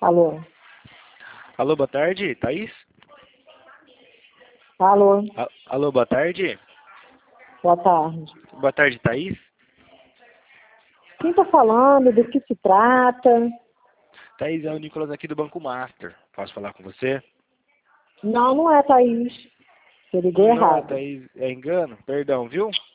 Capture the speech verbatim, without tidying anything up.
Alô? Alô, boa tarde, Thaís? Alô? A- Alô, boa tarde? Boa tarde. Boa tarde, Thaís? Quem está falando? Do que se trata? Thaís, é o Nicolas aqui do Banco Master. Posso falar com você? Não, não é Thaís. Você ligou Não é errado. Thaís, é engano? Perdão, viu?